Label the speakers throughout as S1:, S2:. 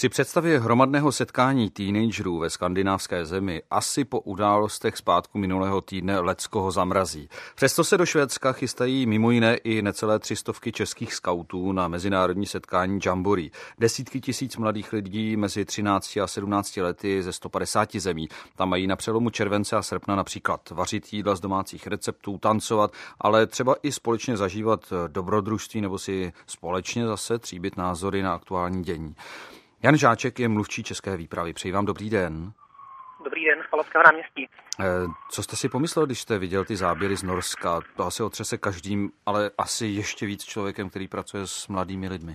S1: Při představě hromadného setkání teenagerů ve skandinávské zemi asi po událostech z pátku minulého týdne leckoho zamrazí. Přesto se do Švédska chystají mimo jiné i necelé 300 českých skautů na mezinárodní setkání Jamboree. Desítky tisíc mladých lidí mezi 13 a 17 lety ze 150 zemí. Tam mají na přelomu července a srpna například vařit jídla z domácích receptů, tancovat, ale třeba i společně zažívat dobrodružství nebo si společně zase tříbit názory na aktuální dění. Jan Žáček je mluvčí České výpravy. Přeji vám dobrý den.
S2: Dobrý den z Palackého náměstí.
S1: Co jste si pomyslel, když jste viděl ty záběry z Norska? To asi otřese každým, ale asi ještě víc člověkem, který pracuje s mladými lidmi.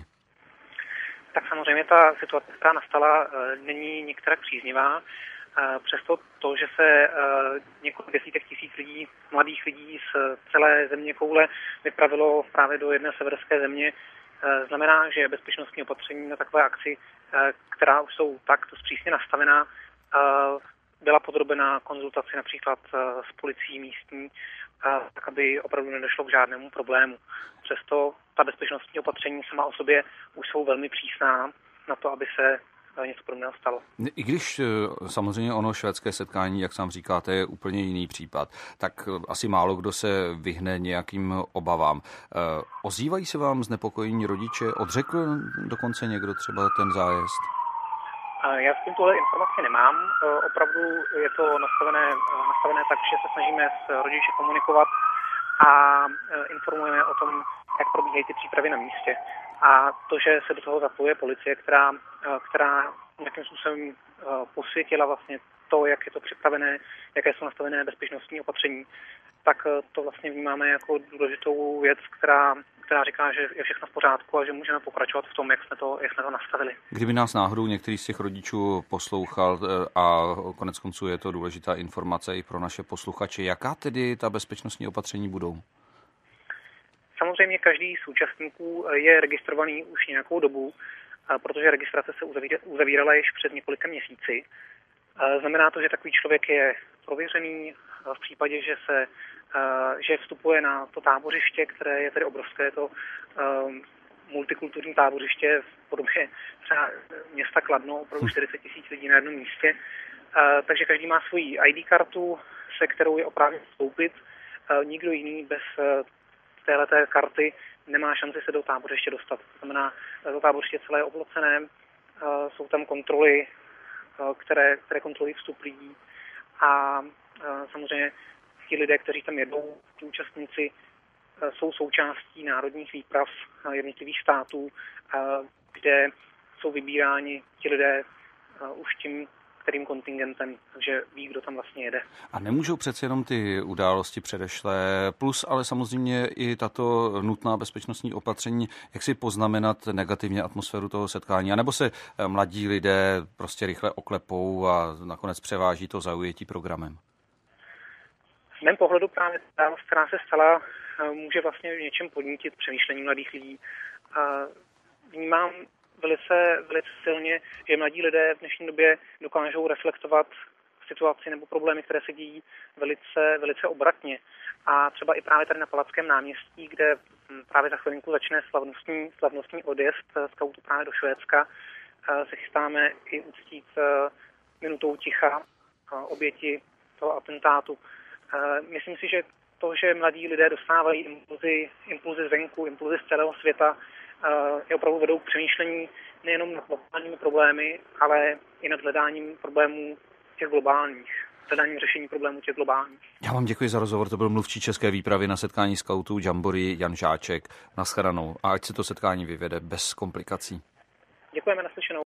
S2: Tak samozřejmě ta situace, která nastala, není některak příznivá. Přesto to, že se několik desítek tisíc lidí, mladých lidí z celé země koule vypravilo právě do jedné severské země, znamená, že bezpečnostní opatření na takové akci, která už jsou takto přísně nastavená, byla podrobena konzultaci například s policií místní, tak aby opravdu nedošlo k žádnému problému. Přesto ta bezpečnostní opatření sama o sobě už jsou velmi přísná na to, aby se něco podobného stalo.
S1: I když samozřejmě ono švédské setkání, jak sám říkáte, je úplně jiný případ, tak asi málo kdo se vyhne nějakým obavám. Ozývají se vám znepokojení rodiče? Odřekl dokonce někdo třeba ten zájezd?
S2: Já s tím tuhle informaci nemám. Opravdu je to nastavené tak, že se snažíme s rodiči komunikovat a informujeme o tom, jak probíhají ty přípravy na místě. A to, že se do toho zapojuje policie, která nějakým způsobem posvětila vlastně to, jak je to připravené, jaké jsou nastavené bezpečnostní opatření, tak to vlastně vnímáme jako důležitou věc, která říká, že je všechno v pořádku a že můžeme pokračovat v tom, jak jsme to nastavili.
S1: Kdyby nás náhodou některý z těch rodičů poslouchal a konec konců je to důležitá informace i pro naše posluchače, jaká tedy ta bezpečnostní opatření budou?
S2: Samozřejmě každý z účastníků je registrovaný už nějakou dobu, protože registrace se uzavírala již před několika měsíci. Znamená to, že takový člověk je prověřený v případě, že vstupuje na to tábořiště, které je tedy obrovské, to multikulturní tábořiště v podobě třeba města Kladno, opravdu 40 000 lidí na jednom místě. Takže každý má svoji ID kartu, se kterou je oprávněn vstoupit. Nikdo jiný bez téhleté karty nemá šanci se do tábořiště dostat. To znamená, to tábořiště celé je oblocené, jsou tam kontroly, které kontrolují vstup lidí a samozřejmě ti lidé, kteří tam jedou, ti účastníci, jsou součástí národních výprav jednotlivých států, kde jsou vybíráni ti lidé už tím kterým kontingentem, takže ví, kdo tam vlastně jede.
S1: A nemůžou přece jenom ty události předešlé, plus ale samozřejmě i tato nutná bezpečnostní opatření, jak si poznamenat negativně atmosféru toho setkání, anebo se mladí lidé prostě rychle oklepou a nakonec převáží to zaujetí programem?
S2: V mém pohledu právě ta událost, která se stala, může vlastně v něčem podnítit přemýšlení mladých lidí. Vnímám velice silně, že mladí lidé v dnešní době dokážou reflektovat situaci nebo problémy, které se dějí velice obratně. A třeba i právě tady na Palackém náměstí, kde právě za chvilinku začne slavnostní odjezd skautů právě do Švédska, se chystáme i uctít minutou ticha oběti toho atentátu. Myslím si, že to, že mladí lidé dostávají impulzy zvenku, impulzy z celého světa, je opravdu vedou k přemýšlení nejenom nad globálními problémy, ale i nad hledáním problémů těch globálních, hledáním řešení problémů těch globálních.
S1: Já vám děkuji za rozhovor, to byl mluvčí České výpravy na setkání skautů Jamboree Jan Žáček. Nashledanou a ať se to setkání vyvede bez komplikací.
S2: Děkujeme, naslyšenou.